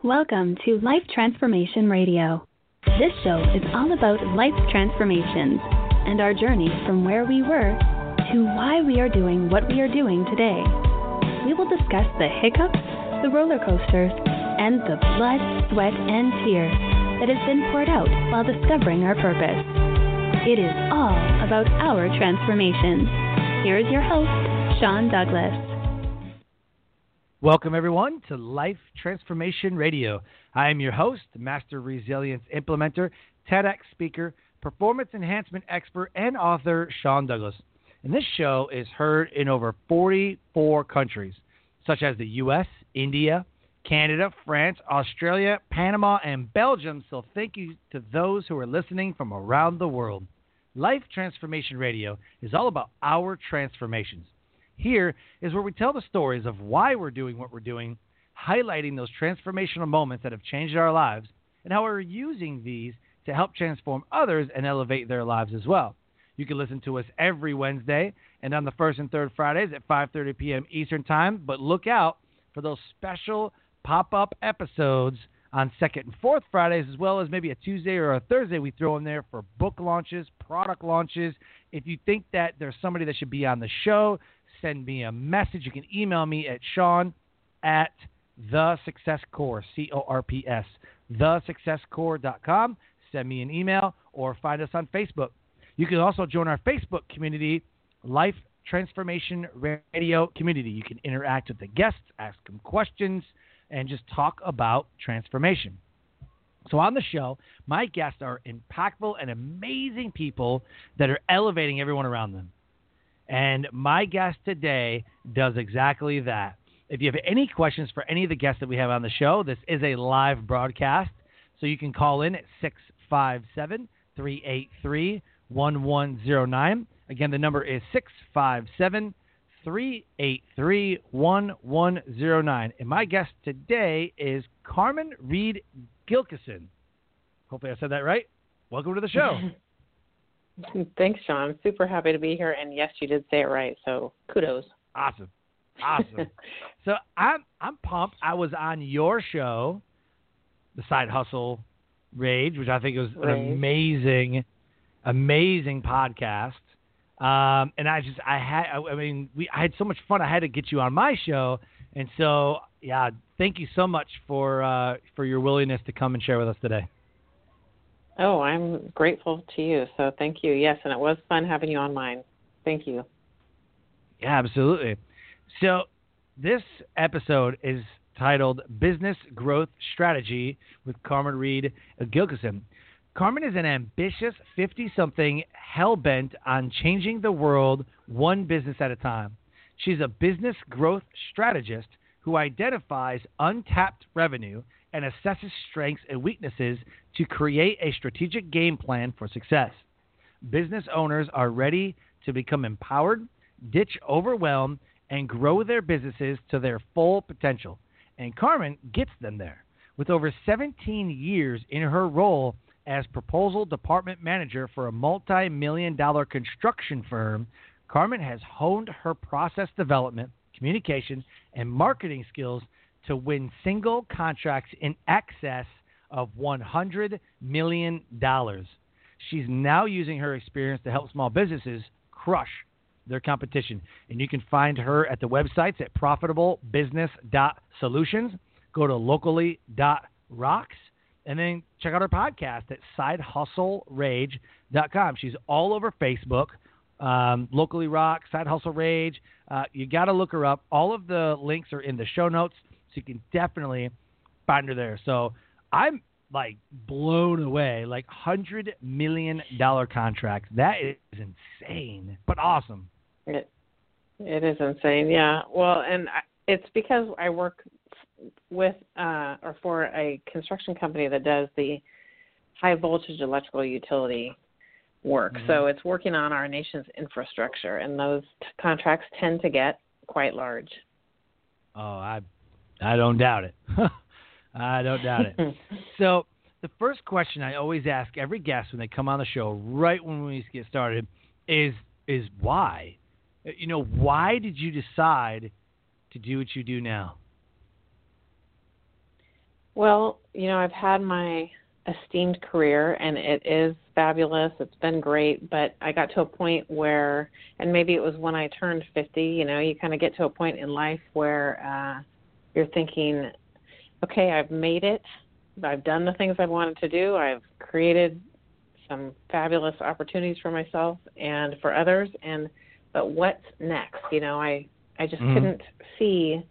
Welcome to Life Transformation Radio. This show is all about life transformations and our journey from where we were to why we are doing what we are doing today. We will discuss the hiccups, the roller coasters, and the blood, sweat, and tears that has been poured out while discovering our purpose. It is all about our transformations. Here is your host, Sean Douglas. Welcome, everyone, to Life Transformation Radio. I am your host, Master Resilience Implementer, TEDx speaker, performance enhancement expert, and author, Sean Douglas. And this show is heard in over 44 countries, such as the U.S., India, Canada, France, Australia, Panama, and Belgium. So thank you to those who are listening from around the world. Life Transformation Radio is all about our transformations. Here is where we tell the stories of why we're doing what we're doing, highlighting those transformational moments that have changed our lives, and how we're using these to help transform others and elevate their lives as well. You can listen to us every Wednesday and on the first and third Fridays at 5:30 p.m. Eastern Time, but look out for those special pop-up episodes on second and fourth Fridays, as well as maybe a Tuesday or a Thursday we throw in there for book launches, product launches. If you think that there's somebody that should be on the show, send me a message. You can email me at Sean@thesuccesscore, C-O-R-P-S, thesuccesscore.com. Send me an email or find us on Facebook. You can also join our Facebook community, Life Transformation Radio Community. You can interact with the guests, ask them questions, and just talk about transformation. So on the show, my guests are impactful and amazing people that are elevating everyone around them. And my guest today does exactly that. If you have any questions for any of the guests that we have on the show, this is a live broadcast. So you can call in at 657-383-1109. Again, the number is 657-383-1109. And my guest today is Carmen Reed Gilkison. Hopefully I said that right. Welcome to the show. Thanks, Sean. I'm super happy to be here. And yes, you did say it right. So kudos. Awesome. So I'm pumped. I was on your show, The Side Hustle Rage, which I think was an amazing podcast. And I had so much fun. I had to get you on my show. And so, yeah, thank you so much for your willingness to come and share with us today. Oh, I'm grateful to you. So thank you. Yes, and it was fun having you on mine. Thank you. Yeah, absolutely. So this episode is titled Business Growth Strategy with Carmen Reed Gilkison. Carmen is an ambitious 50-something hell-bent on changing the world one business at a time. She's a business growth strategist who identifies untapped revenue and assesses strengths and weaknesses to create a strategic game plan for success. Business owners are ready to become empowered, ditch overwhelm, and grow their businesses to their full potential. And Carmen gets them there. With over 17 years in her role as proposal department manager for a multi-million-dollar construction firm, Carmen has honed her process development, communication, and marketing skills to win single contracts in excess of $100 million. She's now using her experience to help small businesses crush their competition. And you can find her at the websites at profitablebusiness.solutions. Go to locally.rocks. And then check out her podcast at sidehustlerage.com. She's all over Facebook. Locally Rock, Side Hustle Rage. You got to look her up. All of the links are in the show notes, so you can definitely find her there. So I'm like blown away, like $100 million contracts. That is insane, but awesome. It is insane, yeah. Well, and it's because I work with or for a construction company that does the high voltage electrical utility work. Mm-hmm. So it's working on our nation's infrastructure, and those contracts tend to get quite large. Oh, I don't doubt it. I don't doubt it. So the first question I always ask every guest when they come on the show, right when we get started, is why? You know, why did you decide to do what you do now? Well, I've had my esteemed career, and it is fabulous. It's been great, but I got to a point where, and maybe it was when I turned 50, you kind of get to a point in life where you're thinking, okay, I've made it. I've done the things I've wanted to do. I've created some fabulous opportunities for myself and for others, but what's next? I just couldn't see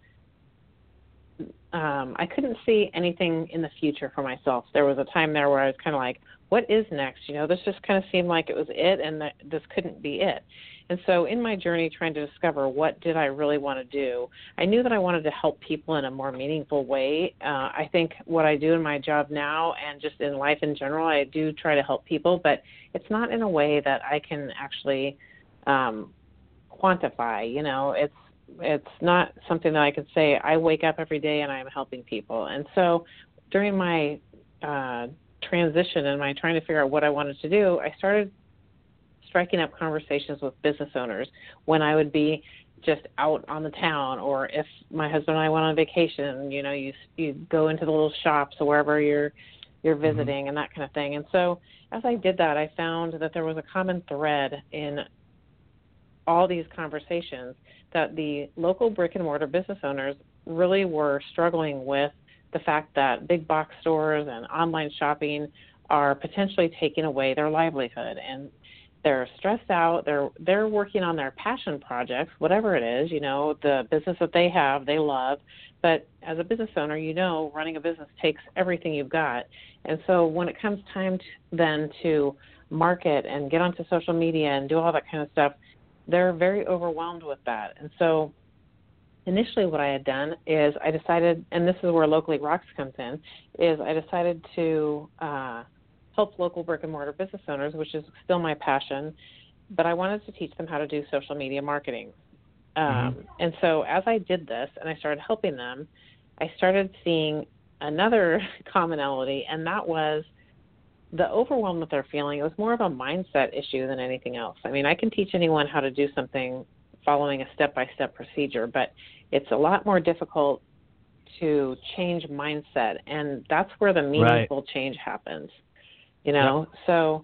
I couldn't see anything in the future for myself. There was a time there where I was kind of like, what is next? This just kind of seemed like it was it, and that this couldn't be it. And so in my journey trying to discover what did I really want to do, I knew that I wanted to help people in a more meaningful way. I think what I do in my job now and just in life in general, I do try to help people, but it's not in a way that I can actually quantify. It's not something that I could say I wake up every day and I'm helping people. And so during my transition and my trying to figure out what I wanted to do, I started striking up conversations with business owners when I would be just out on the town, or if my husband and I went on vacation, you go into the little shops or wherever you're visiting and that kind of thing. And so as I did that, I found that there was a common thread in all these conversations, that the local brick and mortar business owners really were struggling with the fact that big box stores and online shopping are potentially taking away their livelihood, and they're stressed out. They're working on their passion projects, whatever it is, the business that they have, they love. But as a business owner, running a business takes everything you've got. And so when it comes time then to market and get onto social media and do all that kind of stuff, they're very overwhelmed with that. And so initially what I had done is I decided, and this is where Locally Rocks comes in, is I decided to help local brick and mortar business owners, which is still my passion, but I wanted to teach them how to do social media marketing. And so as I did this and I started helping them, I started seeing another commonality, and that was the overwhelm that they're feeling. It was more of a mindset issue than anything else. I mean, I can teach anyone how to do something following a step-by-step procedure, but it's a lot more difficult to change mindset, and that's where the meaningful change happens. Yep. So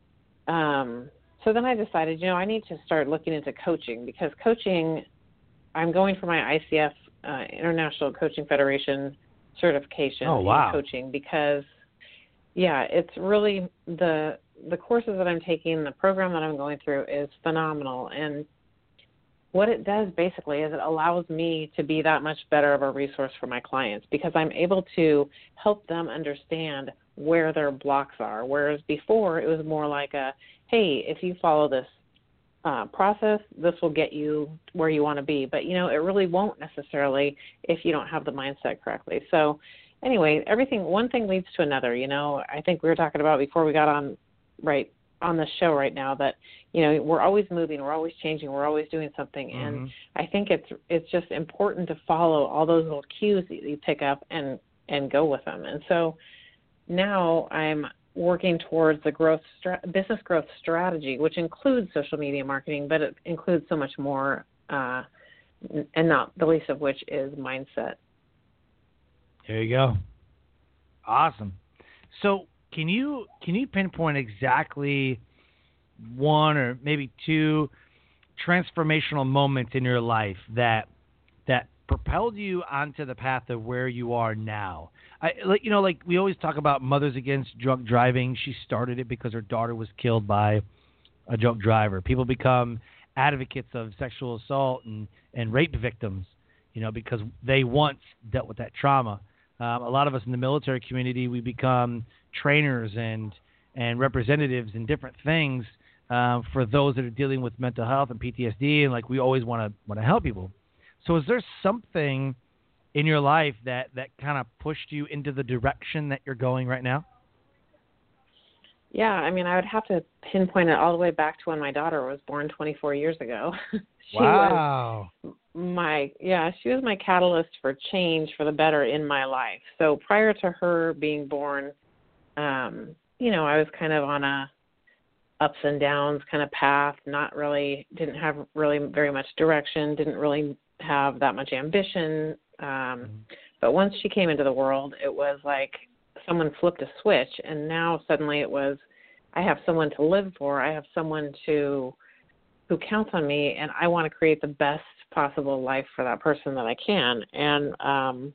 then I decided, I need to start looking into coaching, because coaching, I'm going for my ICF, International Coaching Federation certification in coaching, because it's really the courses that I'm taking, the program that I'm going through is phenomenal. And what it does basically is it allows me to be that much better of a resource for my clients, because I'm able to help them understand where their blocks are. Whereas before it was more like hey, if you follow this process, this will get you where you want to be. But, it really won't necessarily if you don't have the mindset correctly. So anyway, one thing leads to another. I think we were talking about before we got on the show right now that, we're always moving, we're always changing, we're always doing something. And I think it's just important to follow all those little cues that you pick up and go with them. And so now I'm working towards the business growth strategy, which includes social media marketing, but it includes so much more, and not the least of which is mindset. There you go. Awesome. So can you pinpoint exactly one or maybe two transformational moments in your life that propelled you onto the path of where you are now? Like we always talk about Mothers Against Drunk Driving. She started it because her daughter was killed by a drunk driver. People become advocates of sexual assault and rape victims, because they once dealt with that trauma. A lot of us in the military community, we become trainers and representatives in different things for those that are dealing with mental health and PTSD, and we always want to help people. So is there something in your life that kind of pushed you into the direction that you're going right now? Yeah, I mean, I would have to pinpoint it all the way back to when my daughter was born 24 years ago. She was my catalyst for change for the better in my life. So prior to her being born, I was kind of on a ups and downs kind of path, didn't have really very much direction, didn't really have that much ambition. But once she came into the world, it was like someone flipped a switch, and now suddenly it was, I have someone to live for. I have someone who counts on me, and I want to create the best possible life for that person that I can. And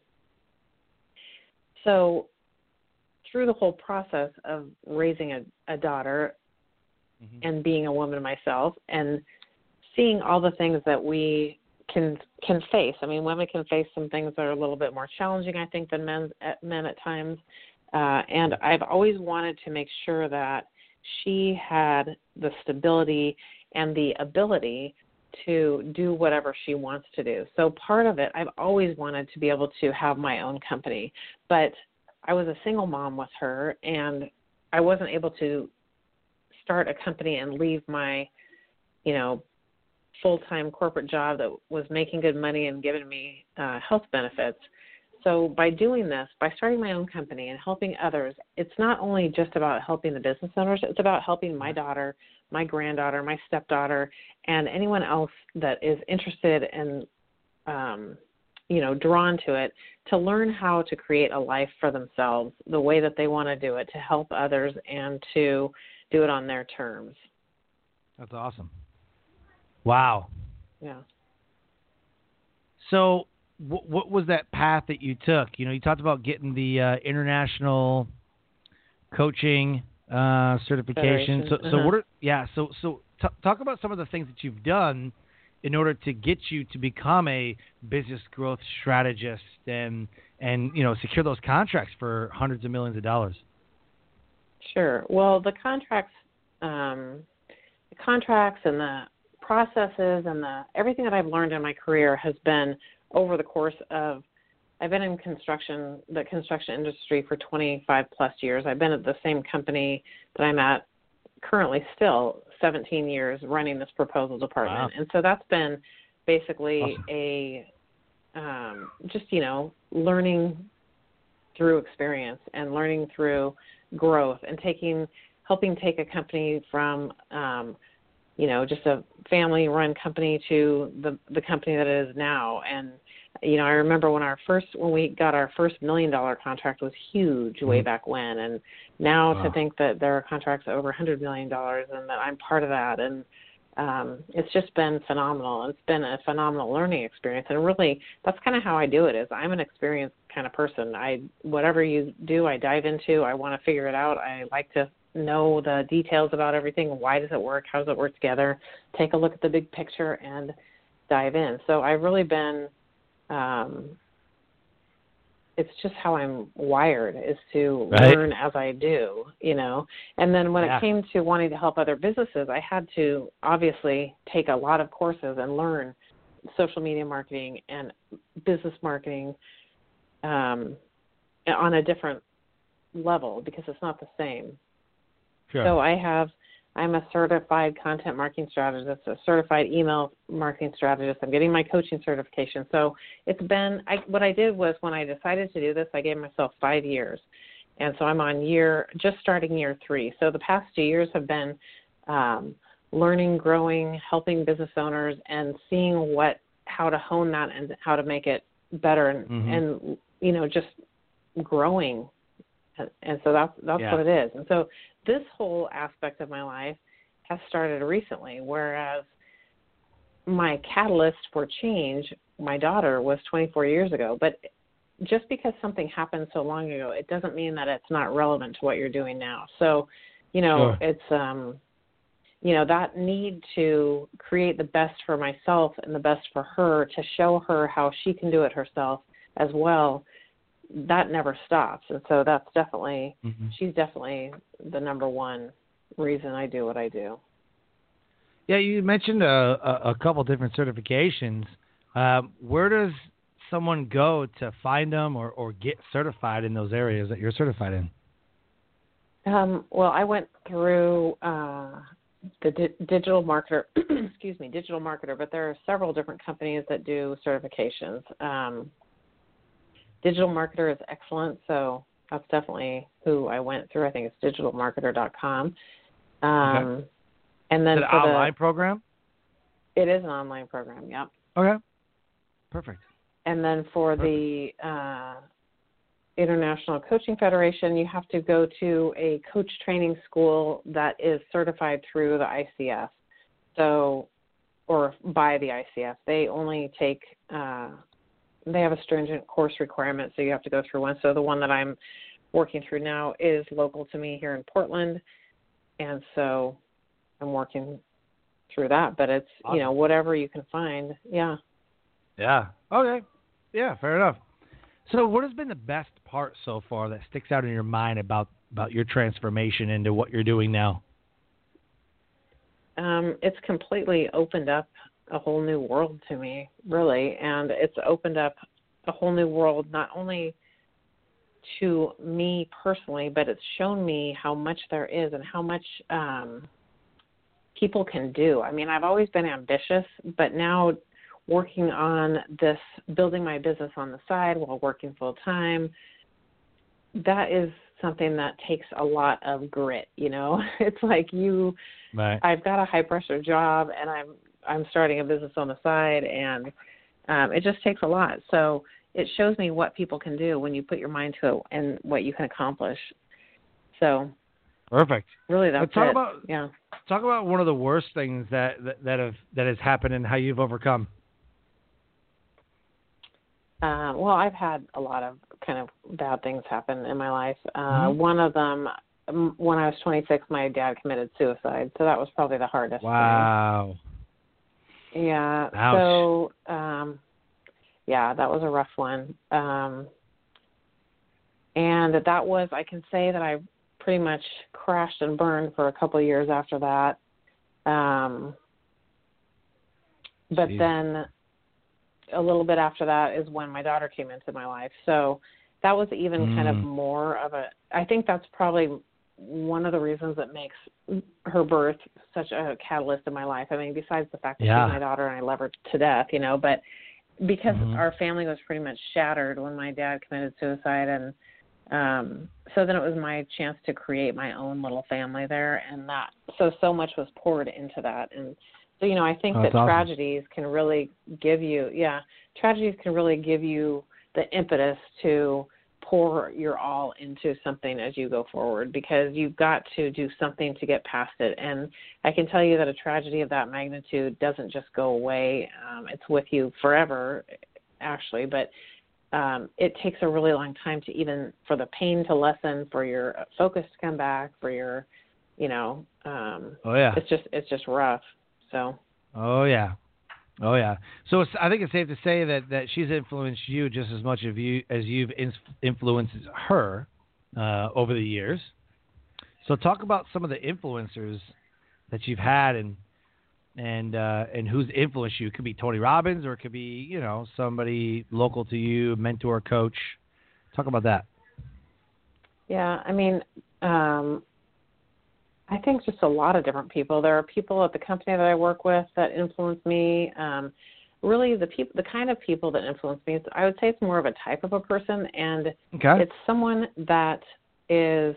so through the whole process of raising a daughter and being a woman myself and seeing all the things that we can face. I mean, women can face some things that are a little bit more challenging, I think, than men at times. And I've always wanted to make sure that she had the stability and the ability to do whatever she wants to do. So part of it, I've always wanted to be able to have my own company. But I was a single mom with her, and I wasn't able to start a company and leave my, full-time corporate job that was making good money and giving me health benefits. So by doing this, by starting my own company and helping others, it's not only just about helping the business owners, it's about helping my daughter, my granddaughter, my stepdaughter, and anyone else that is interested and, drawn to it, to learn how to create a life for themselves the way that they want to do it, to help others and to do it on their terms. That's awesome. Wow. Yeah. So what was that path that you took? You talked about getting the international coaching certification. So talk about some of the things that you've done in order to get you to become a business growth strategist and secure those contracts for hundreds of millions of dollars. Sure. Well, the contracts and the processes and everything that I've learned in my career has been over the course of, I've been in the construction industry for 25 plus years. I've been at the same company that I'm at currently still 17 years running this proposal department. Wow. And so that's been basically awesome. Learning through experience and learning through growth and helping take a company from, just a family-run company to the company that it is now. And, I remember when we got our first $1 million contract was huge way back when. And now to think that there are contracts over $100 million and that I'm part of that. And it's just been phenomenal. It's been a phenomenal learning experience. And really, that's kind of how I do it is I'm an experienced kind of person. Whatever you do, I dive into. I want to figure it out. I like to know the details about everything. Why does it work? How does it work together? Take a look at the big picture and dive in. So I've really been, it's just how I'm wired is to learn as I do, And then when it came to wanting to help other businesses, I had to obviously take a lot of courses and learn social media marketing and business marketing on a different level because it's not the same. Sure. So I'm a certified content marketing strategist, a certified email marketing strategist. I'm getting my coaching certification. So it's been, what I did was when I decided to do this, I gave myself 5 years. And so I'm on just starting year 3. So the past 2 years have been learning, growing, helping business owners and seeing how to hone that and how to make it better and just growing. And so that's what it is. And so this whole aspect of my life has started recently, whereas my catalyst for change, my daughter, was 24 years ago. But just because something happened so long ago, it doesn't mean that it's not relevant to what you're doing now. So, Sure. It's, that need to create the best for myself and the best for her, to show her how she can do it herself as well, that never stops. And so that's definitely, she's definitely the number one reason I do what I do. Yeah, you mentioned a couple different certifications. Where does someone go to find them or get certified in those areas that you're certified in? Well, I went through the digital marketer, digital marketer, but there are several different companies that do certifications. Digital Marketer is excellent, so that's definitely who I went through. I think it's digitalmarketer.com. Okay. And then is it an online program? It is an online program, yep. Okay. Perfect. And then for the International Coaching Federation, you have to go to a coach training school that is certified through the ICF, or by the ICF. They only take, they have a stringent course requirement, so you have to go through one. So the one that I'm working through now is local to me here in Portland, and so I'm working through that. But it's, awesome. Whatever you can find. Yeah. Yeah. Okay. Yeah, fair enough. So what has been the best part so far that sticks out in your mind about your transformation into what you're doing now? It's completely opened up a whole new world to me, really. And it's opened up a whole new world, not only to me personally, but it's shown me how much there is and how much people can do. I mean, I've always been ambitious, but now working on this, building my business on the side while working full time, that is something that takes a lot of grit. It's like right. I've got a high pressure job and I'm starting a business on the side, and it just takes a lot. So it shows me what people can do when you put your mind to it and what you can accomplish. So perfect. Really, that's talk it. About talk about one of the worst things that has happened and how you've overcome. Well, I've had a lot of kind of bad things happen in my life. Mm-hmm. One of them, when I was 26, my dad committed suicide. So that was probably the hardest Wow. thing. Yeah. Ouch. So, that was a rough one. And that was, I can say that I pretty much crashed and burned for a couple of years after that. But Jeez. then a little bit after that is when my daughter came into my life. So that was even kind of more of I think that's probably one of the reasons that makes her birth such a catalyst in my life. I mean, besides the fact that she's my daughter and I love her to death, but because our family was pretty much shattered when my dad committed suicide. And so then it was my chance to create my own little family there. And so much was poured into that. And so, I think that awesome. tragedies can really give you the impetus to pour your all into something as you go forward, because you've got to do something to get past it. And I can tell you that a tragedy of that magnitude doesn't just go away. It's with you forever, actually, but it takes a really long time for the pain to lessen, for your focus to come back, for your, it's just rough. So. Oh yeah. So I think it's safe to say that she's influenced you just as much as you've influenced her over the years. So talk about some of the influencers that you've had and who's influenced you. It could be Tony Robbins, or it could be somebody local to you, mentor, coach. Talk about that. Yeah, I mean. I think just a lot of different people. There are people at the company that I work with that influence me. Really, the kind of people that influence me, I would say it's more of a type of a person, and it's someone that is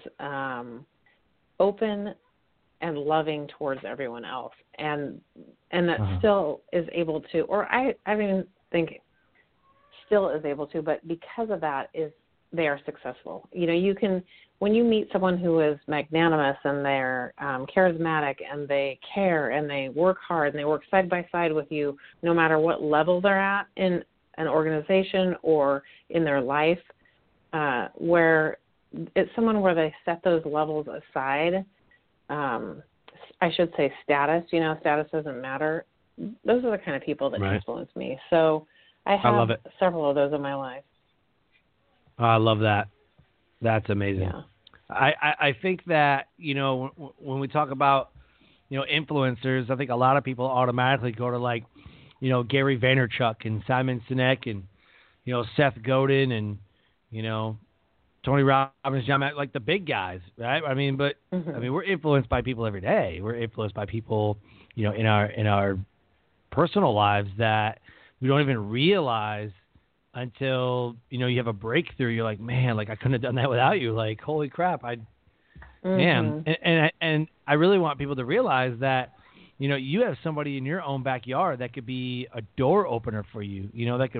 open and loving towards everyone else, and that still is able to, or I even think still is able to, but because of that they are successful. When you meet someone who is magnanimous and they're charismatic and they care and they work hard and they work side by side with you, no matter what level they're at in an organization or in their life, where it's someone where they set those levels aside. I should say status. Status doesn't matter. Those are the kind of people that influence me. So I have several of those in my life. I love that. That's amazing. Yeah. I think that, when we talk about, influencers, I think a lot of people automatically go to Gary Vaynerchuk and Simon Sinek and, Seth Godin and, Tony Robbins, John Mack, like the big guys, right? I mean, but we're influenced by people every day. We're influenced by people, in our personal lives that we don't even realize until, you have a breakthrough. You're like, man, I couldn't have done that without you. Like, holy crap. Man. And I really want people to realize that, you have somebody in your own backyard that could be a door opener for you, that could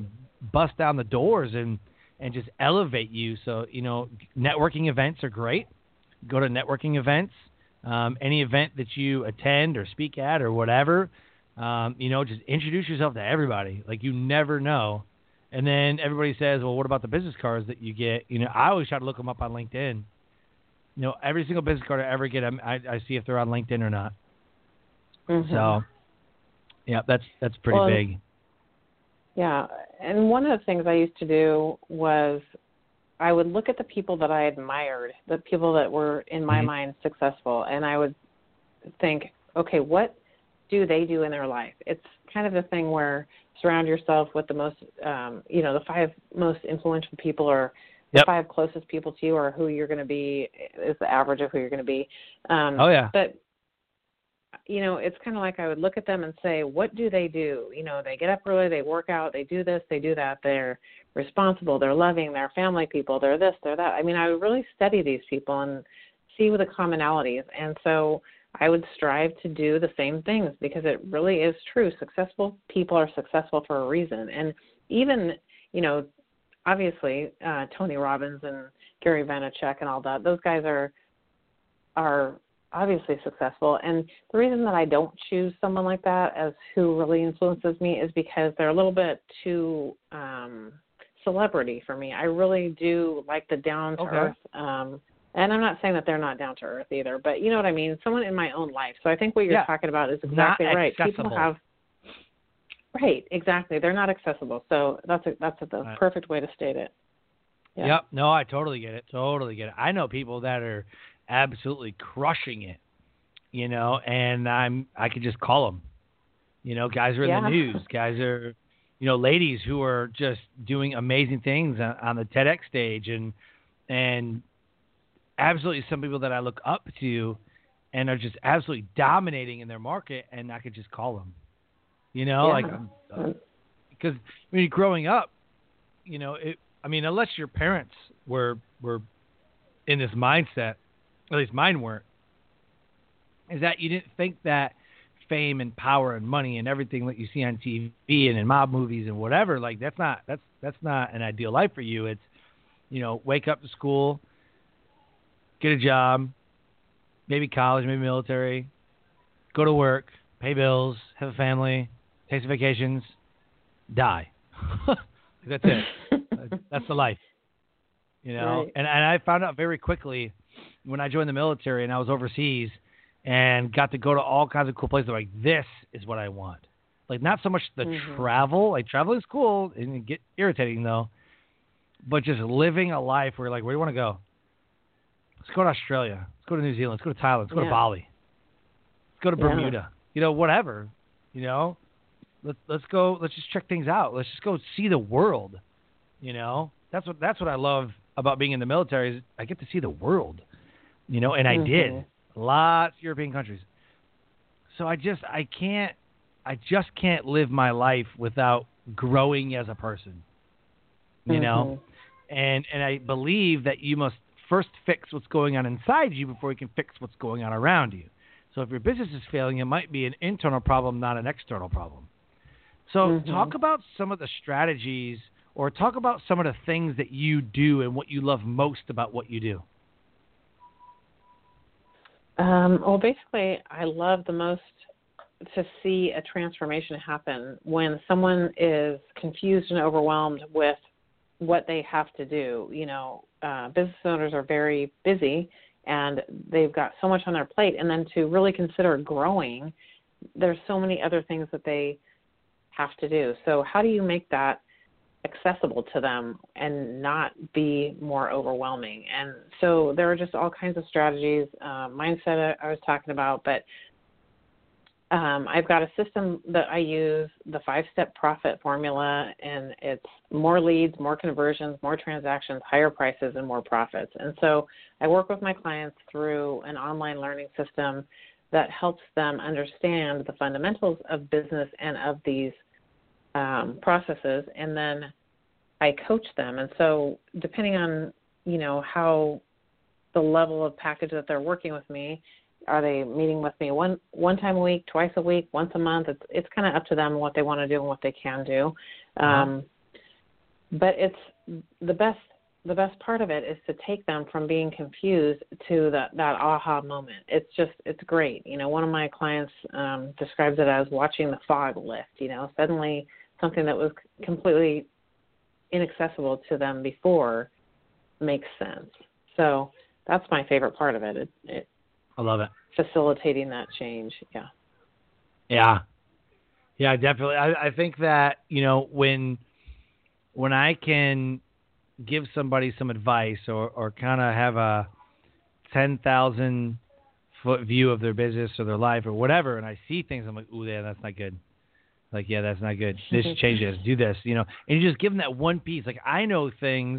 bust down the doors and just elevate you. So, networking events are great. Go to networking events. Any event that you attend or speak at or whatever, just introduce yourself to everybody. Like, you never know. And then everybody says, well, what about the business cards that you get? I always try to look them up on LinkedIn. Every single business card I ever get, I see if they're on LinkedIn or not. Mm-hmm. So, yeah, that's pretty big. Yeah, and one of the things I used to do was I would look at the people that I admired, the people that were, in my mind, successful, and I would think, okay, what do they do in their life? It's kind of the thing where surround yourself with the most, the 5 most influential people or the 5 closest people to you, or who you're going to be is the average of who you're going to be. But, it's kind of like I would look at them and say, what do they do? They get up early, they work out, they do this, they do that. They're responsible, they're loving, they're family people, they're this, they're that. I mean, I would really study these people and see the commonalities. And so I would strive to do the same things, because it really is true. Successful people are successful for a reason. And even, obviously, Tony Robbins and Gary Vaynerchuk and all that, those guys are obviously successful. And the reason that I don't choose someone like that as who really influences me is because they're a little bit too celebrity for me. I really do like the down to earth. And I'm not saying that they're not down to earth either, but you know what I mean? Someone in my own life. So I think what you're talking about is exactly right. Accessible. People have, right, exactly. They're not accessible. So that's the perfect way to state it. Yeah. Yep. No, I totally get it. I know people that are absolutely crushing it, and I could just call them, guys are in the news, guys are, ladies who are just doing amazing things on the TEDx stage, and absolutely some people that I look up to and are just absolutely dominating in their market, and I could just call them, because growing up, unless your parents were in this mindset, at least mine weren't, is that you didn't think that fame and power and money and everything that you see on TV and in mob movies and whatever, like that's not an ideal life for you. It's, wake up to school, get a job, maybe college, maybe military, go to work, pay bills, have a family, take some vacations, die. That's it. That's the life, Right. And I found out very quickly when I joined the military and I was overseas and got to go to all kinds of cool places, like, this is what I want. Like, not so much the travel. Like, traveling is cool and it get irritating, though. But just living a life where you're like, where do you want to go? Let's go to Australia. Let's go to New Zealand. Let's go to Thailand. Let's go to Bali. Let's go to Bermuda. Whatever. Let's go. Let's just check things out. Let's just go see the world. That's what I love about being in the military is I get to see the world. And I did lots of European countries. So I just can't live my life without growing as a person. And I believe that you must first fix what's going on inside you before you can fix what's going on around you. So if your business is failing, it might be an internal problem, not an external problem. So talk about some of the strategies, or talk about some of the things that you do and what you love most about what you do. Well, basically, I love the most to see a transformation happen when someone is confused and overwhelmed with what they have to do. Business owners are very busy and they've got so much on their plate. And then to really consider growing, there's so many other things that they have to do. So how do you make that accessible to them and not be more overwhelming? And so there are just all kinds of strategies, mindset I was talking about, but I've got a system that I use, the 5-step profit formula, and it's more leads, more conversions, more transactions, higher prices, and more profits. And so I work with my clients through an online learning system that helps them understand the fundamentals of business and of these processes, and then I coach them. And so depending on, how the level of package that they're working with me, are they meeting with me one time a week, twice a week, once a month? It's kind of up to them what they want to do and what they can do. but it's the best part of it is to take them from being confused to that aha moment. It's great. One of my clients describes it as watching the fog lift. Suddenly something that was completely inaccessible to them before makes sense. So that's my favorite part of it. I love it. Facilitating that change. Yeah. Yeah, definitely. I think that, when I can give somebody some advice or kind of have a 10,000 foot view of their business or their life or whatever, and I see things, I'm like, ooh, yeah, that's not good. Like, yeah, that's not good. This change this, do this, and you just give them that one piece. Like, I know things,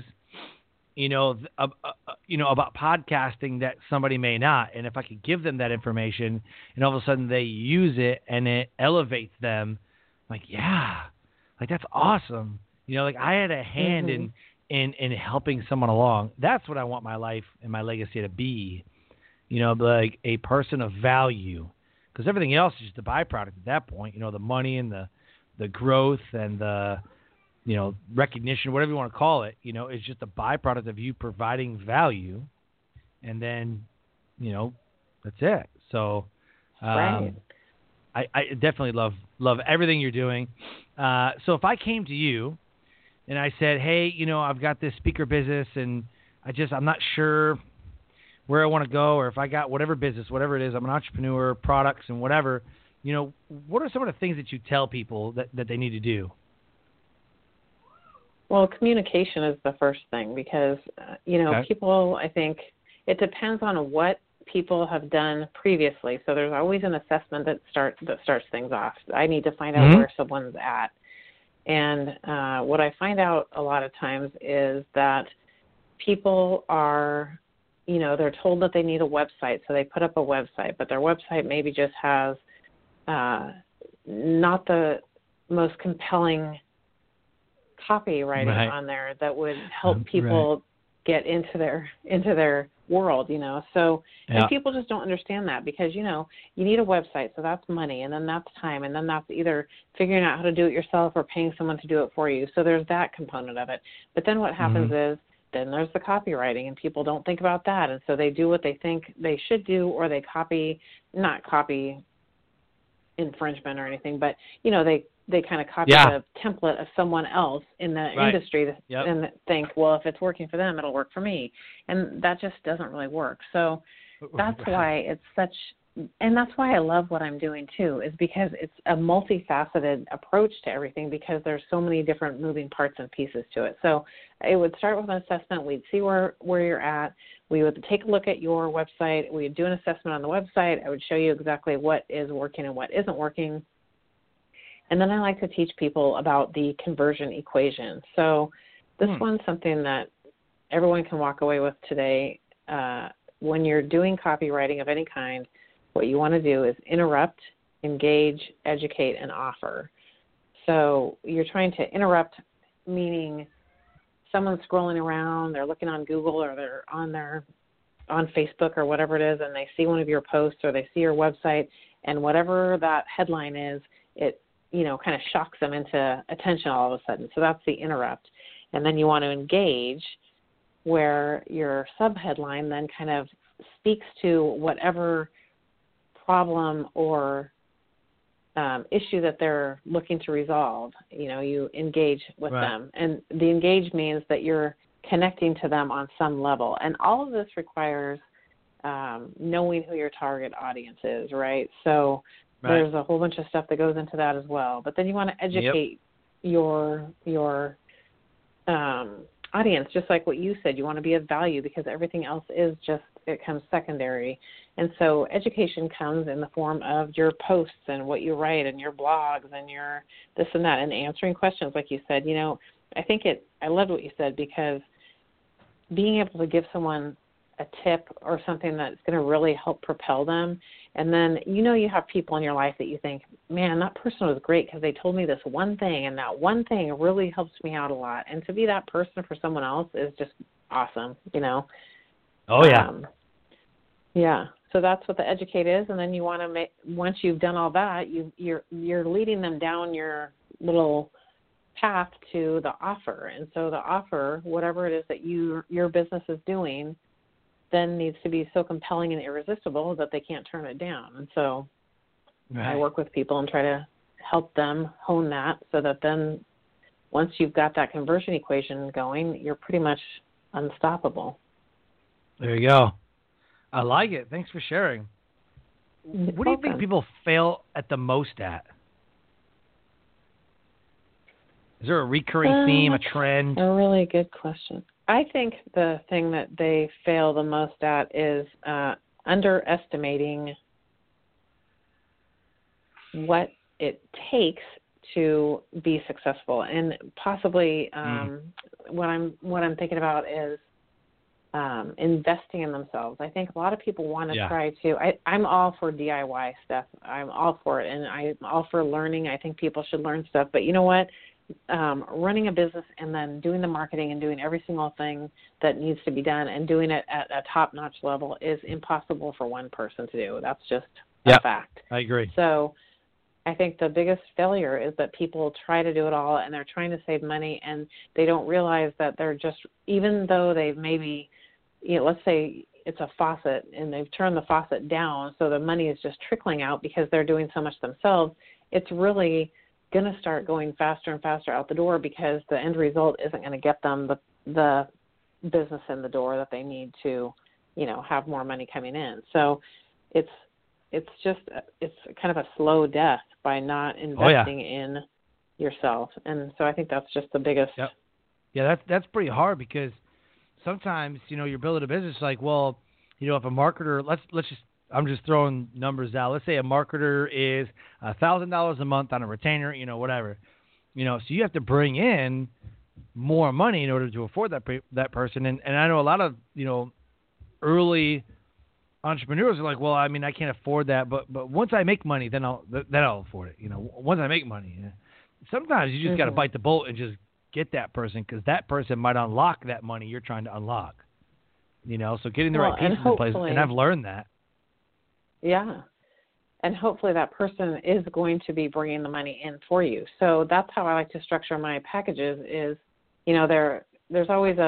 about podcasting that somebody may not, and if I could give them that information, and all of a sudden they use it and it elevates them, like, yeah, like that's awesome. Like I had a hand in helping someone along. That's what I want my life and my legacy to be. Like a person of value, because everything else is just a byproduct at that point. The money and the growth and the recognition, whatever you want to call it, is just a byproduct of you providing value, and then, that's it. So, right. I definitely love everything you're doing. So if I came to you and I said, hey, I've got this speaker business and I'm not sure where I want to go, or if I got whatever business, whatever it is, I'm an entrepreneur, products and whatever, what are some of the things that you tell people that they need to do? Well, communication is the first thing because, Okay. people, I think it depends on what people have done previously. So there's always an assessment that starts things off. I need to find out where someone's at. And what I find out a lot of times is that people are, they're told that they need a website, so they put up a website, but their website maybe just has not the most compelling copywriting on there that would help people get into their world, So and people just don't understand that because, you need a website, so that's money, and then that's time, and then that's either figuring out how to do it yourself or paying someone to do it for you. So there's that component of it. But then what happens is then there's the copywriting, and people don't think about that, and so they do what they think they should do, or they not copy infringement or anything, but, they kind of copy the template of someone else in the industry and think, well, if it's working for them, it'll work for me. And that just doesn't really work. So that's why that's why I love what I'm doing too, is because it's a multifaceted approach to everything because there's so many different moving parts and pieces to it. So it would start with an assessment. We'd see where you're at. We would take a look at your website. We'd do an assessment on the website. I would show you exactly what is working and what isn't working. And then I like to teach people about the conversion equation. So this one's something that everyone can walk away with today. When you're doing copywriting of any kind, what you want to do is interrupt, engage, educate, and offer. So you're trying to interrupt, meaning someone's scrolling around, they're looking on Google or they're on Facebook or whatever it is, and they see one of your posts or they see your website, and whatever that headline is, it kind of shocks them into attention all of a sudden. So that's the interrupt. And then you want to engage, where your subheadline then kind of speaks to whatever problem or issue that they're looking to resolve. You engage with them. And the engage means that you're connecting to them on some level. And all of this requires knowing who your target audience is, right? So there's a whole bunch of stuff that goes into that as well. But then you want to educate your audience, just like what you said. You want to be of value because everything else it comes secondary. And so education comes in the form of your posts and what you write and your blogs and your this and that and answering questions, like you said. I loved what you said, because being able to give someone a tip or something that's going to really help propel them. And then, you have people in your life that you think, man, that person was great because they told me this one thing, and that one thing really helps me out a lot. And to be that person for someone else is just awesome, Oh, yeah. Yeah. So that's what the educate is. And then you want to once you've done all that, you're leading them down your little path to the offer. And so the offer, whatever it is that your business is doing, then needs to be so compelling and irresistible that they can't turn it down. And so I work with people and try to help them hone that so that then once you've got that conversion equation going, you're pretty much unstoppable. There you go. I like it. Thanks for sharing. What do you think people fail at the most at? Is there a recurring theme, a trend? A really good question. I think the thing that they fail the most at is underestimating what it takes to be successful. And possibly what I'm thinking about is investing in themselves. I think a lot of people want to try to, I'm all for DIY stuff. I'm all for it. And I'm all for learning. I think people should learn stuff. But you know what? Running a business and then doing the marketing and doing every single thing that needs to be done and doing it at a top-notch level is impossible for one person to do. That's just a fact. I agree. So I think the biggest failure is that people try to do it all and they're trying to save money and they don't realize that they're just, even though they've maybe, let's say it's a faucet and they've turned the faucet down so the money is just trickling out because they're doing so much themselves, it's really going to start going faster and faster out the door because the end result isn't going to get them the business in the door that they need to, have more money coming in. So it's kind of a slow death by not investing in yourself. And so I think that's just the biggest. Yep. Yeah, that's pretty hard because sometimes, you're building a business like, well, if a marketer, I'm just throwing numbers out. Let's say a marketer is $1,000 a month on a retainer, whatever. So you have to bring in more money in order to afford that person. And I know a lot of, early entrepreneurs are like, well, I can't afford that, but once I make money, then I'll afford it. Once I make money. Sometimes you just got to bite the bullet and just get that person because that person might unlock that money you're trying to unlock. So getting the right pieces in place, and I've learned that. Yeah. And hopefully that person is going to be bringing the money in for you. So that's how I like to structure my packages is, there's always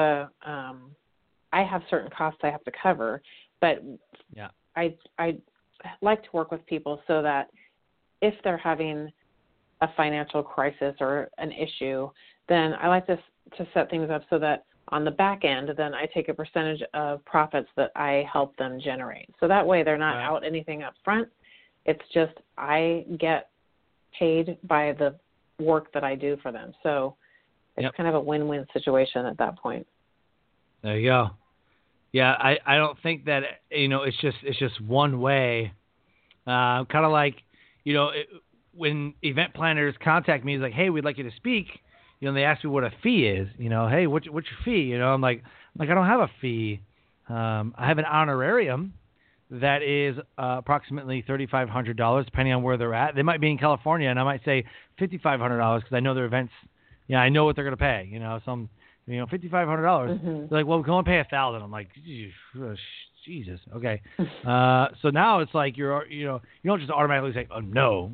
I have certain costs I have to cover, but I like to work with people so that if they're having a financial crisis or an issue, then I like to set things up so that on the back end, then I take a percentage of profits that I help them generate. So that way they're not out anything up front. It's just I get paid by the work that I do for them. So it's kind of a win-win situation at that point. There you go. Yeah, I don't think that, it's just one way. Kind of like, when event planners contact me, it's like, hey, we'd like you to speak. They ask me what a fee is. Hey, what's your fee? I'm like, I don't have a fee. I have an honorarium that is approximately $3,500, depending on where they're at. They might be in California, and I might say $5,500 because I know their events. I know what they're going to pay. So I'm, $5,500. They're like, well, we can only pay $1,000. I'm like, Jesus. Okay. So now it's like you don't just automatically say, oh no.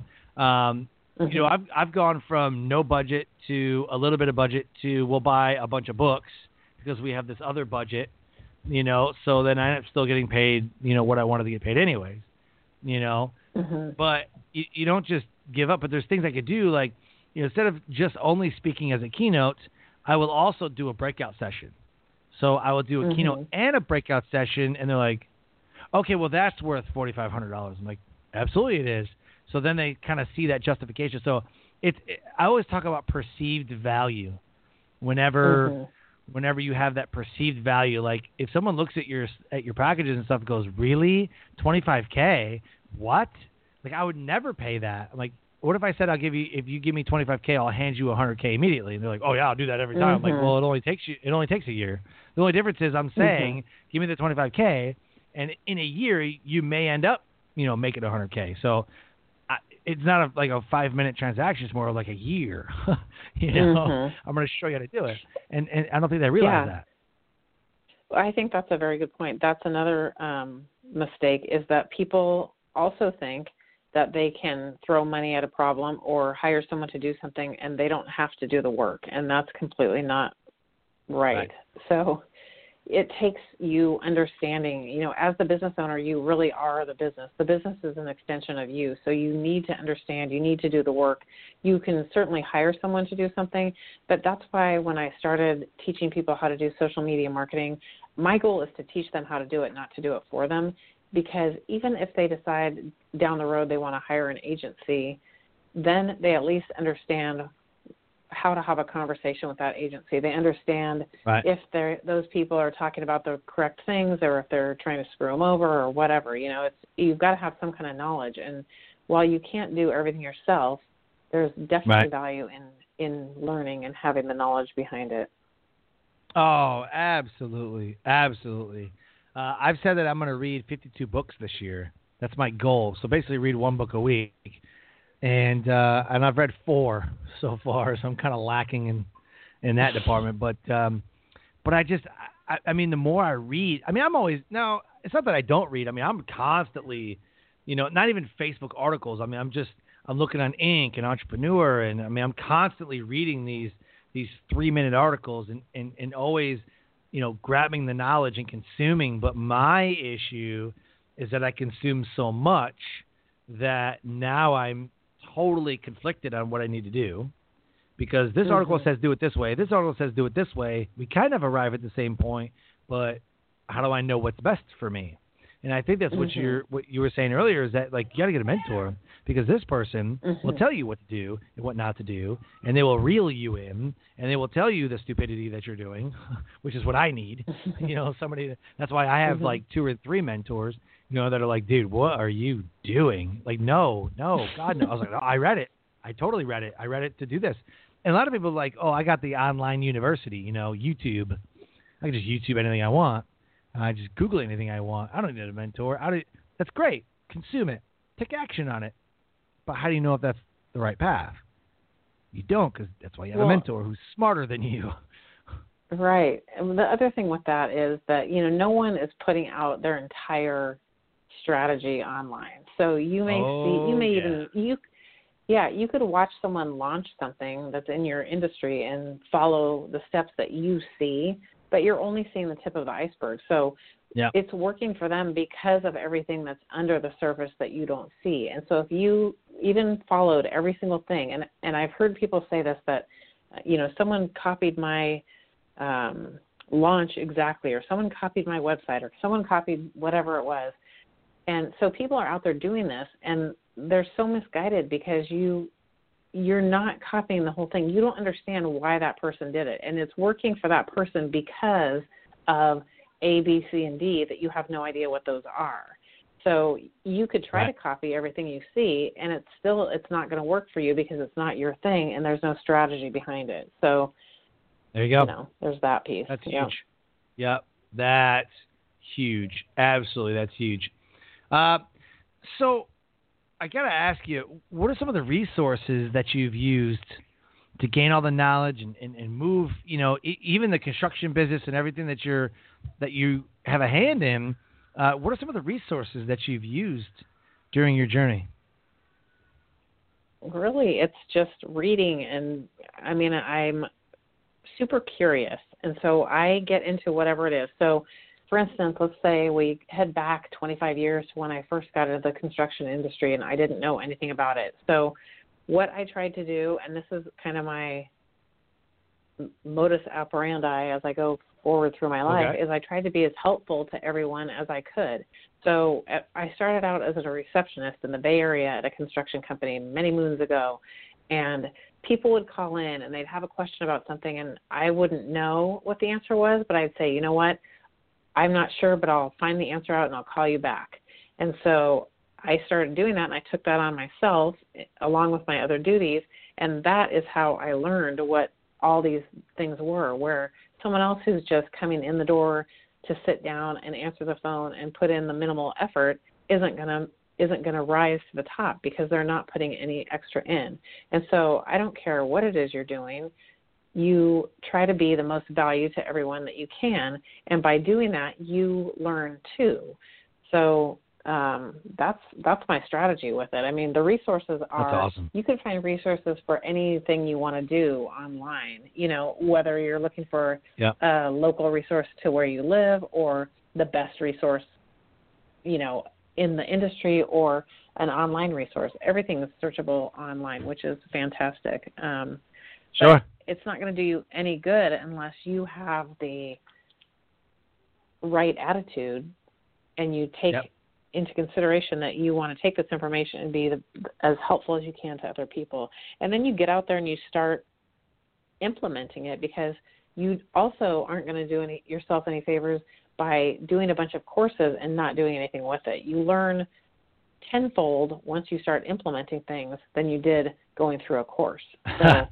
I've gone from no budget to a little bit of budget to we'll buy a bunch of books because we have this other budget, so then I end up still getting paid, what I wanted to get paid anyways, but you don't just give up. But there's things I could do, like, instead of just only speaking as a keynote, I will also do a breakout session. So I will do a keynote and a breakout session, and they're like, okay, well, that's worth $4,500. I'm like, absolutely it is. So then they kind of see that justification. So I always talk about perceived value whenever you have that perceived value. Like if someone looks at your packages and stuff and goes, really? $25K? What? Like I would never pay that. I'm like, what if I said if you give me $25K, I'll hand you $100K immediately? And they're like, oh yeah, I'll do that every time. I'm like, well, it only takes a year. The only difference is I'm saying, give me the $25K, and in a year you may end up, making $100K. So it's not like a 5-minute transaction. It's more like a year. I'm going to show you how to do it, and I don't think they realize that. Well, I think that's a very good point. That's another mistake is that people also think that they can throw money at a problem or hire someone to do something and they don't have to do the work. And that's completely not right. So it takes you understanding, you know, as the business owner, you really are the business. The business is an extension of you. So you need to understand, you need to do the work. You can certainly hire someone to do something, but that's why when I started teaching people how to do social media marketing, my goal is to teach them how to do it, not to do it for them. Because even if they decide down the road they want to hire an agency, then they at least understand how to have a conversation with that agency. They understand if those people are talking about the correct things or if they're trying to screw them over or whatever. You know, you've got to have some kind of knowledge. And while you can't do everything yourself, there's definitely value in learning and having the knowledge behind it. Oh, absolutely. Absolutely. I've said that I'm going to read 52 books this year. That's my goal. So basically read one book a week. And I've read 4 so far, so I'm kind of lacking in that department. But I mean, the more I read, I mean, it's not that I don't read. I mean, I'm constantly, you know, not even Facebook articles. I mean, I'm looking on Inc. and Entrepreneur, and I mean, I'm constantly reading these 3-minute articles and always, you know, grabbing the knowledge and consuming. But my issue is that I consume so much that now I'm totally conflicted on what I need to do, because this article says do it this way. This article says do it this way. We kind of arrive at the same point, but how do I know what's best for me? And I think that's what you were saying earlier, is that, like, you got to get a mentor, because this person will tell you what to do and what not to do, and they will reel you in, and they will tell you the stupidity that you're doing, which is what I need. You know, somebody. That's why I have like 2 or 3 mentors, you know, that are like, dude, what are you doing? Like, no, God, no. I was like, no, I read it. I totally read it. I read it to do this. And a lot of people are like, oh, I got the online university, you know, YouTube. I can just YouTube anything I want. I just Google anything I want. I don't need a mentor. That's great. Consume it. Take action on it. But how do you know if that's the right path? You don't, because that's why you have a mentor who's smarter than you. Right. And the other thing with that is that, you know, no one is putting out their entire strategy online. So you may you could watch someone launch something that's in your industry and follow the steps that you see, but you're only seeing the tip of the iceberg. So it's working for them because of everything that's under the surface that you don't see. And so if you even followed every single thing, and I've heard people say this, that, you know, someone copied my launch exactly, or someone copied my website, or someone copied whatever it was. And so people are out there doing this, and they're so misguided because you're not copying the whole thing. You don't understand why that person did it. And it's working for that person because of A, B, C, and D that you have no idea what those are. So you could try to copy everything you see, and it's not going to work for you because it's not your thing, and there's no strategy behind it. So there you go. You know, there's that piece. That's huge. Yep, that's huge. Absolutely, that's huge. So I got to ask you, what are some of the resources that you've used to gain all the knowledge and move, you know, even the construction business and everything that you have a hand in? What are some of the resources that you've used during your journey? Really, it's just reading. And I mean, I'm super curious. And so I get into whatever it is. So for instance, let's say we head back 25 years to when I first got into the construction industry and I didn't know anything about it. So what I tried to do, and this is kind of my modus operandi as I go forward through my life, is I tried to be as helpful to everyone as I could. So I started out as a receptionist in the Bay Area at a construction company many moons ago, and people would call in and they'd have a question about something, and I wouldn't know what the answer was, but I'd say, you know what, I'm not sure, but I'll find the answer out and I'll call you back. And so I started doing that, and I took that on myself along with my other duties, and that is how I learned what all these things were, where someone else who's just coming in the door to sit down and answer the phone and put in the minimal effort isn't going to rise to the top because they're not putting any extra in. And so I don't care what it is you're doing. You try to be the most value to everyone that you can, and by doing that, you learn too. So that's my strategy with it. I mean, the resources are, that's awesome. You can find resources for anything you want to do online, whether you're looking for a local resource to where you live or the best resource, in the industry or an online resource. Everything is searchable online, which is fantastic. Sure. It's not going to do you any good unless you have the right attitude and you take into consideration that you want to take this information and be as helpful as you can to other people. And then you get out there and you start implementing it, because you also aren't going to do yourself any favors by doing a bunch of courses and not doing anything with it. You learn tenfold once you start implementing things than you did going through a course. So,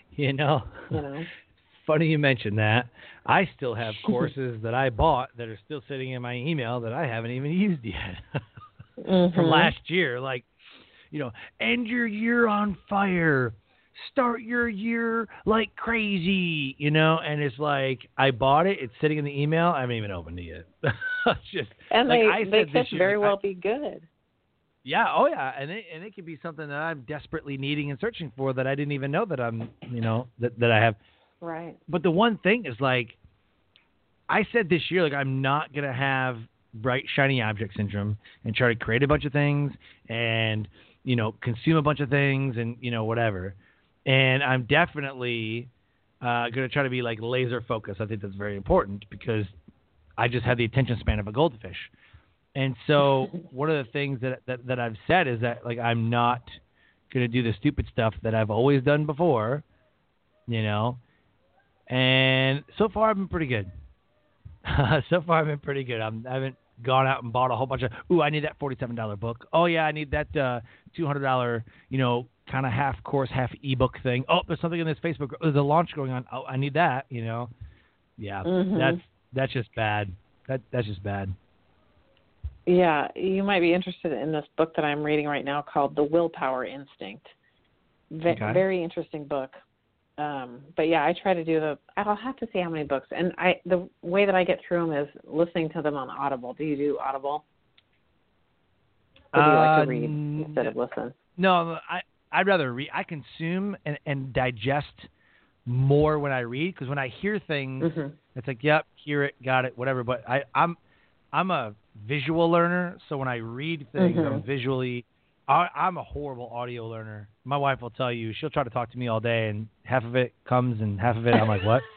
funny you mentioned that. I still have courses that I bought that are still sitting in my email that I haven't even used yet from last year. Like, end your year on fire, start your year like crazy, and it's like I bought it. It's sitting in the email. I haven't even opened it yet. And they could very well be good. Yeah. Oh, yeah. And it could be something that I'm desperately needing and searching for that I didn't even know that I'm, that I have. Right. But the one thing is, like, I said this year, like, I'm not going to have bright, shiny object syndrome and try to create a bunch of things and, consume a bunch of things and, whatever. And I'm definitely going to try to be, like, laser focused. I think that's very important because I just have the attention span of a goldfish. And so one of the things that I've said is that, like, I'm not going to do the stupid stuff that I've always done before, And so far, I've been pretty good. I haven't gone out and bought a whole bunch of, I need that $47 book. Oh, yeah, I need that $200, kind of half course, half ebook thing. Oh, there's something in this Facebook. There's a launch going on. Oh, I need that, Yeah, that's just bad. That's just bad. Yeah, you might be interested in this book that I'm reading right now called The Willpower Instinct. Very interesting book. But yeah, I try to do I'll have to see how many books. And the way that I get through them is listening to them on Audible. Do you do Audible? Or do you like to read instead of listen? No, I'd rather read. I consume and digest more when I read, because when I hear things, it's like, yep, hear it, got it, whatever. But I'm a visual learner, so when I read things, I'm a horrible audio learner. My wife will tell you, she'll try to talk to me all day, and half of it comes and half of it I'm like, what?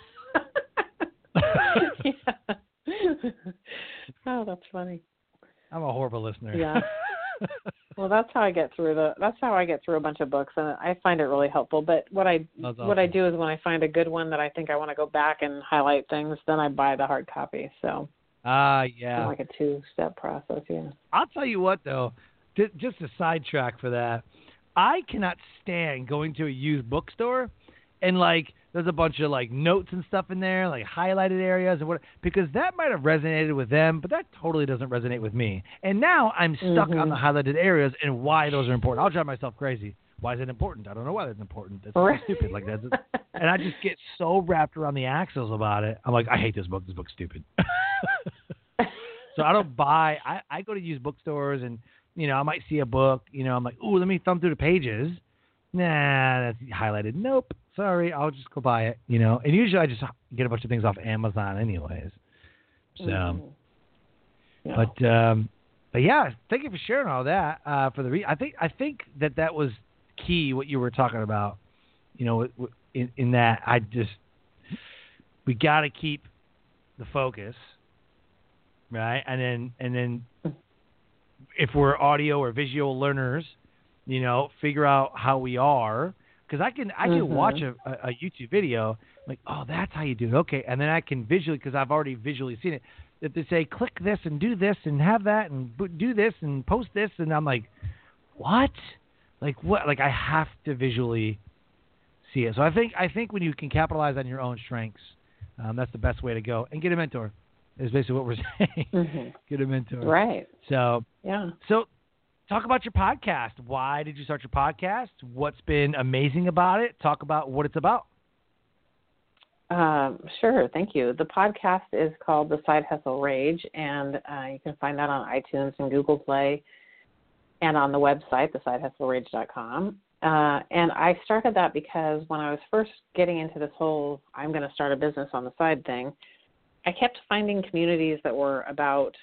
Oh, that's funny. I'm a horrible listener. Yeah. Well, that's how I get through a bunch of books, and I find it really helpful. But what I do is when I find a good one that I think I want to go back and highlight things, then I buy the hard copy. So. Yeah. It's like a 2-step process. Yeah. I'll tell you what, though. Just a sidetrack for that, I cannot stand going to a used bookstore and, like, there's a bunch of, like, notes and stuff in there, like highlighted areas and what, because that might have resonated with them, but that totally doesn't resonate with me. And now I'm stuck on the highlighted areas and why those are important. I'll drive myself crazy. Why is it important? I don't know why that's important. It's so stupid. Like that. And I just get so wrapped around the axles about it. I'm like, I hate this book. This book's stupid. So I don't buy. I go to used bookstores and, I might see a book, I'm like, ooh, let me thumb through the pages. Nah, that's highlighted. Nope. Sorry. I'll just go buy it, And usually I just get a bunch of things off Amazon anyways. So, but yeah, thank you for sharing all that, for the I think that was key, what you were talking about, in that we got to keep the focus, right? And then if we're audio or visual learners, figure out how we are. Because I can watch a YouTube video, like, oh, that's how you do it. Okay, and then I can visually, because I've already visually seen it, if they say, click this and do this and have that and do this and post this, and I'm like, what? Like what? Like I have to visually see it. So I think when you can capitalize on your own strengths, that's the best way to go. And get a mentor is basically what we're saying. Get a mentor. Right. So yeah. So talk about your podcast. Why did you start your podcast? What's been amazing about it? Talk about what it's about. Sure, thank you. The podcast is called The Side Hustle Rage, and you can find that on iTunes and Google Play and on the website, thesidehustlerage.com. And I started that because when I was first getting into this whole I'm going to start a business on the side thing, I kept finding communities that were about,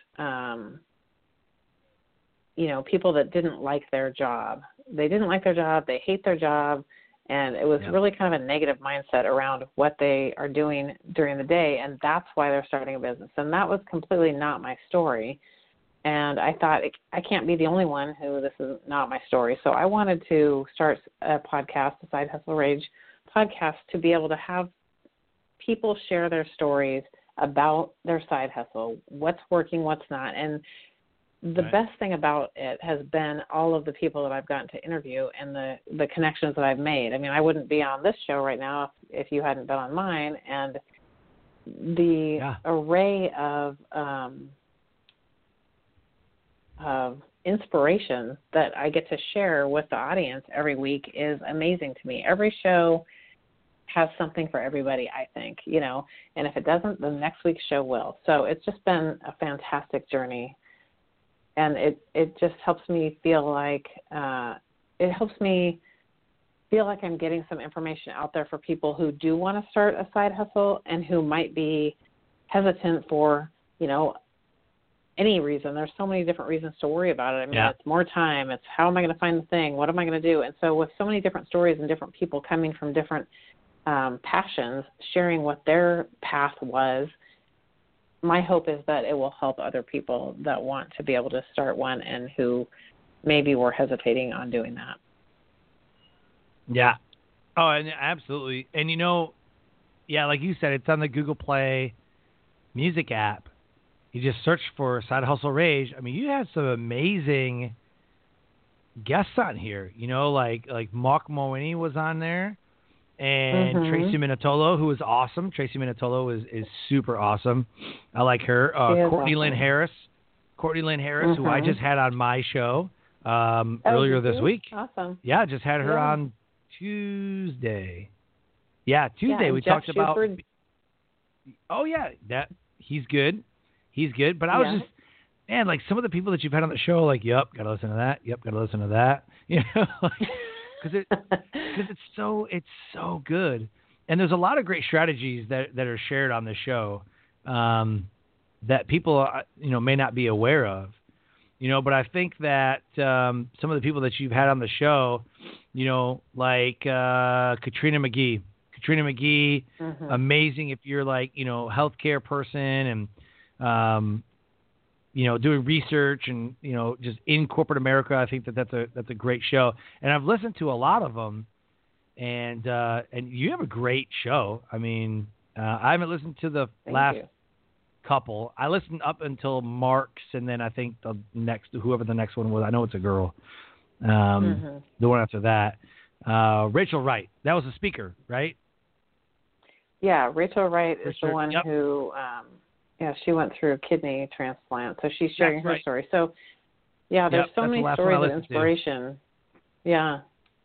people that didn't like their job. They didn't like their job. They hate their job. And it was really kind of a negative mindset around what they are doing during the day, and that's why they're starting a business. And that was completely not my story. And I thought, I can't be the only one who this is not my story. So I wanted to start a podcast, the Side Hustle Rage podcast, to be able to have people share their stories about their side hustle, what's working, what's not. And the best thing about it has been all of the people that I've gotten to interview and the connections that I've made. I mean, I wouldn't be on this show right now if you hadn't been on mine. And the array of inspiration that I get to share with the audience every week is amazing to me. Every show has something for everybody, I think, and if it doesn't, the next week's show will. So it's just been a fantastic journey. And it just helps me feel like I'm getting some information out there for people who do want to start a side hustle and who might be hesitant for, any reason. There's so many different reasons to worry about it. I mean, it's more time. It's how am I going to find the thing? What am I going to do? And so with so many different stories and different people coming from different passions, sharing what their path was, my hope is that it will help other people that want to be able to start one and who maybe were hesitating on doing that. Yeah. Oh, and absolutely. And, like you said, it's on the Google Play music app. You just search for Side Hustle Rage. I mean, you have some amazing guests on here. Like Mark Moini was on there. And Tracy Minatolo, who is awesome. Tracy Minatolo is super awesome. I like her. Courtney Lynn Harris, who I just had on my show earlier this week. Awesome. Yeah, just had her on Tuesday. Yeah, Tuesday we talked about. Oh yeah, he's good. But I was just, man, like some of the people that you've had on the show, like, gotta listen to that. Gotta listen to that. Because it's so good, and there's a lot of great strategies that are shared on the show that people may not be aware of, But I think that some of the people that you've had on the show, like Katrina McGee, amazing if you're like healthcare person and doing research and, just in corporate America. I think that's a great show. And I've listened to a lot of them, and you have a great show. I mean, I haven't listened to the last couple. I listened up until Mark's, and then I think whoever the next one was, I know it's a girl. The one after that, Rachel Wright. That was a speaker, right? Yeah, Rachel Wright is the one who, she went through a kidney transplant, so she's sharing her story. So, there's so many stories of inspiration. Yeah,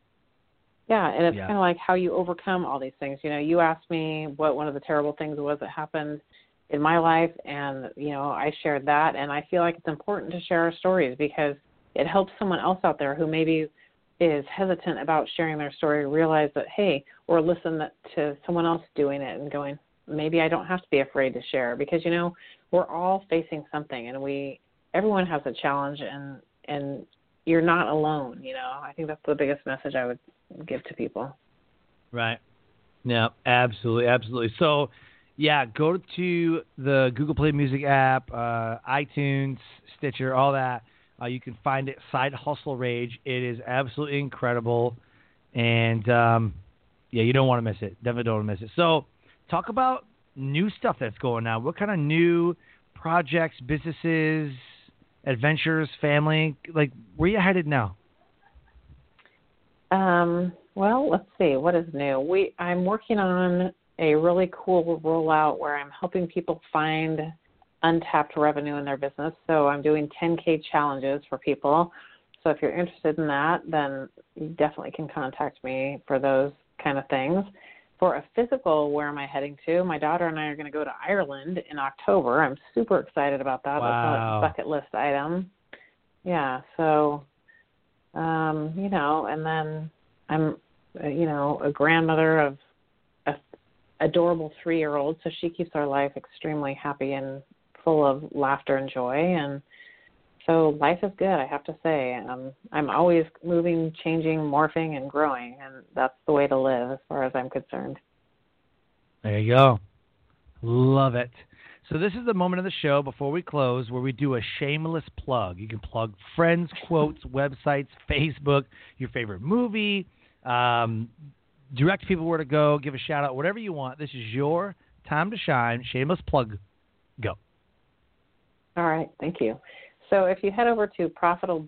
and it's kind of like how you overcome all these things. You asked me what one of the terrible things was that happened in my life, and, I shared that, and I feel like it's important to share our stories because it helps someone else out there who maybe is hesitant about sharing their story realize that, hey, or listen to someone else doing it and going, maybe I don't have to be afraid to share because, we're all facing something and everyone has a challenge and you're not alone. I think that's the biggest message I would give to people. Right. Yeah, absolutely. Absolutely. So go to the Google Play Music app, iTunes, Stitcher, all that. You can find it, Side Hustle Rage. It is absolutely incredible. And, you don't want to miss it. Definitely don't want to miss it. So, talk about new stuff that's going on. What kind of new projects, businesses, adventures, family? Like, where are you headed now? Well, let's see. What is new? I'm working on a really cool rollout where I'm helping people find untapped revenue in their business. So I'm doing 10K challenges for people. So if you're interested in that, then you definitely can contact me for those kind of things. for a physical, where am I heading to? My daughter and I are going to go to Ireland in October. I'm super excited about that. Wow. That's a bucket list item. Yeah, so, and then I'm, a grandmother of a adorable 3-year-old, so she keeps our life extremely happy and full of laughter and joy. And so life is good, I have to say. I'm always moving, changing, morphing, and growing, and that's the way to live as far as I'm concerned. There you go. Love it. So this is the moment of the show before we close where we do a shameless plug. You can plug friends, quotes, websites, Facebook, your favorite movie, direct people where to go, give a shout-out, whatever you want. This is your time to shine. Shameless plug. Go. All right. Thank you. So if you head over to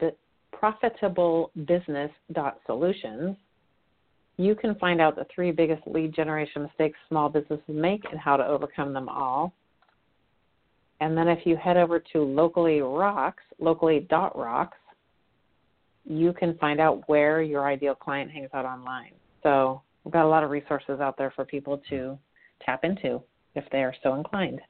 profitablebusiness.solutions, you can find out the 3 biggest lead generation mistakes small businesses make and how to overcome them all. And then if you head over to locally.rocks, you can find out where your ideal client hangs out online. So we've got a lot of resources out there for people to tap into if they are so inclined.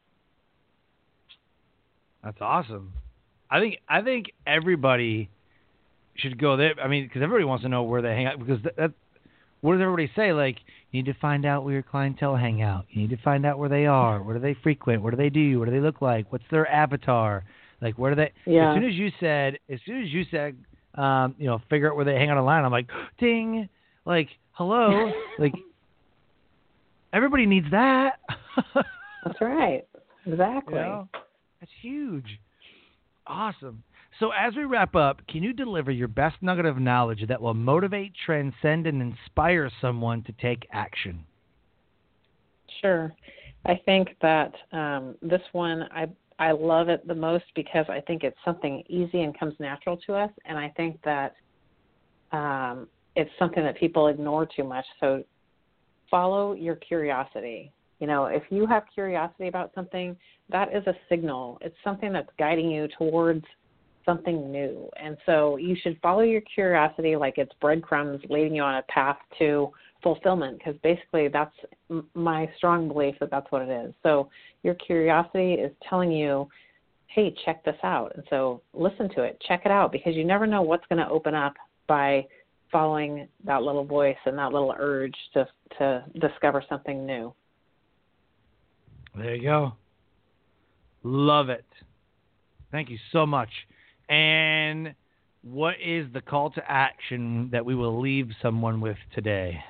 That's awesome. I think everybody should go there. I mean, because everybody wants to know where they hang out. Because what does everybody say? Like, you need to find out where your clientele hang out. You need to find out where they are. Where do they frequent? What do they do? What do they look like? What's their avatar? Like, where do they? Yeah. As soon as you said, figure out where they hang out online, I'm like, ding. Like, hello. Like, everybody needs that. That's right. Exactly. That's huge. Awesome. So as we wrap up, can you deliver your best nugget of knowledge that will motivate, transcend, and inspire someone to take action? Sure. I think that this one, I love it the most because I think it's something easy and comes natural to us, and I think that it's something that people ignore too much. So follow your curiosity. If you have curiosity about something, that is a signal. It's something that's guiding you towards something new. And so you should follow your curiosity like it's breadcrumbs leading you on a path to fulfillment, because basically that's my strong belief that that's what it is. So your curiosity is telling you, hey, check this out. And so listen to it, check it out, because you never know what's going to open up by following that little voice and that little urge to discover something new. There you go. Love it. Thank you so much. And what is the call to action that we will leave someone with today?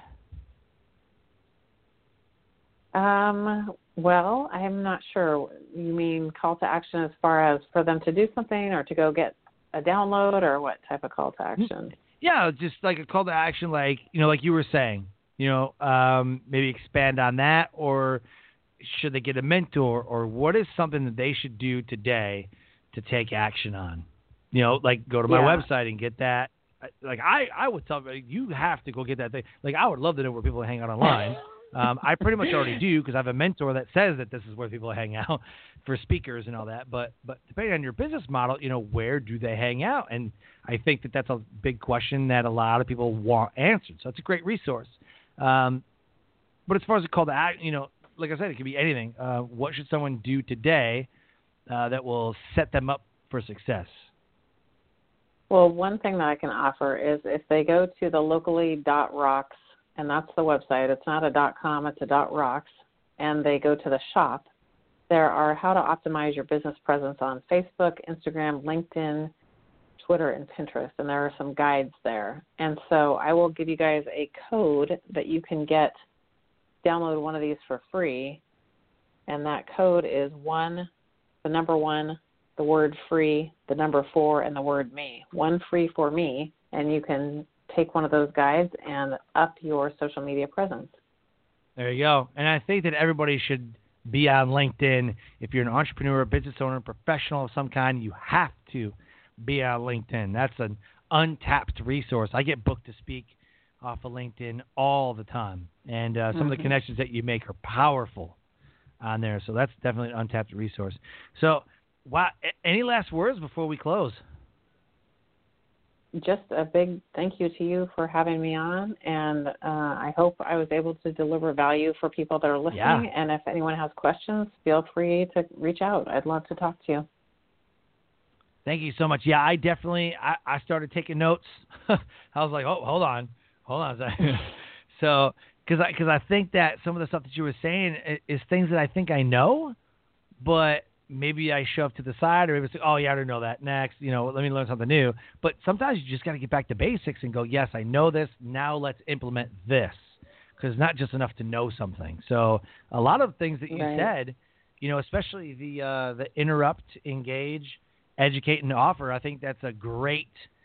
Well, I'm not sure. You mean call to action as far as for them to do something or to go get a download, or what type of call to action? Yeah, just like a call to action, like you were saying, maybe expand on that, or should they get a mentor, or what is something that they should do today to take action on? Like go to my website and get that. Like I would tell you have to go get that thing. Like I would love to know where people hang out online. I pretty much already do because I have a mentor that says that this is where people hang out for speakers and all that. But depending on your business model, where do they hang out? And I think that that's a big question that a lot of people want answered. So it's a great resource. But as far as a call to action, like I said, it could be anything. What should someone do today that will set them up for success? Well, one thing that I can offer is if they go to the locally.rocks, and that's the website. It's not a .com, it's a .rocks, and they go to the shop. There are how to optimize your business presence on Facebook, Instagram, LinkedIn, Twitter, and Pinterest, and there are some guides there. And so I will give you guys a code that you can download one of these for free, and that code is 1, the number 1, the word free, the number 4, and the word me. 1 free for me, and you can take one of those guides and up your social media presence. There you go. And I think that everybody should be on LinkedIn. If you're an entrepreneur, business owner, professional of some kind, you have to be on LinkedIn. That's an untapped resource. I get booked to speak off of LinkedIn all the time. And some of the connections that you make are powerful on there. So that's definitely an untapped resource. So, any last words before we close? just a big thank you to you for having me on, and I hope I was able to deliver value for people that are listening. Yeah. And if anyone has questions, feel free to reach out. I'd love to talk to you. Thank you so much. Yeah, I definitely, I started taking notes. I was like, oh, hold on a second. So, because I think that some of the stuff that you were saying is things that I think I know, but maybe I shove to the side, or maybe it's like, oh, yeah, I don't know that. Next, let me learn something new. But sometimes you just got to get back to basics and go, yes, I know this. Now let's implement this, because it's not just enough to know something. So a lot of things that you said, especially the interrupt, engage, educate, and offer, I think that's a great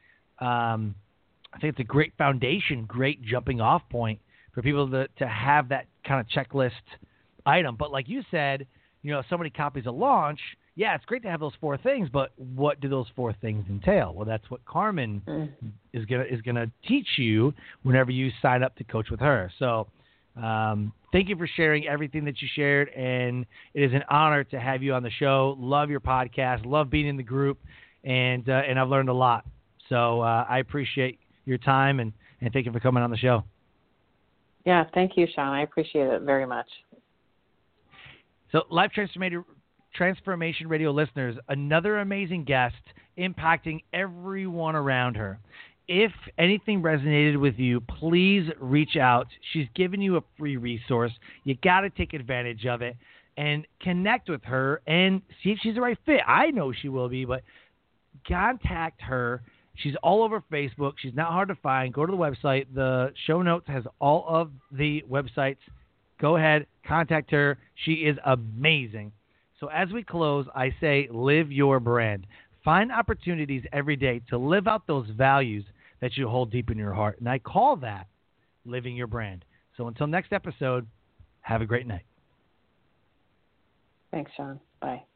foundation, great jumping off point for people to have that kind of checklist item. But like you said, so many copies of launch, yeah, it's great to have those 4 things, but what do those 4 things entail? Well, that's what Carmen is gonna teach you whenever you sign up to coach with her. So thank you for sharing everything that you shared, and it is an honor to have you on the show. Love your podcast, love being in the group, and I've learned a lot. So I appreciate your time, and thank you for coming on the show. Yeah, thank you, Sean. I appreciate it very much. So, Life Transformation Radio listeners, another amazing guest impacting everyone around her. If anything resonated with you, please reach out. She's given you a free resource. You got to take advantage of it and connect with her and see if she's the right fit. I know she will be, but contact her. She's all over Facebook. She's not hard to find. Go to the website. The show notes has all of the websites. Go ahead, contact her. She is amazing. So as we close, I say live your brand. Find opportunities every day to live out those values that you hold deep in your heart. And I call that living your brand. So until next episode, have a great night. Thanks, Sean. Bye.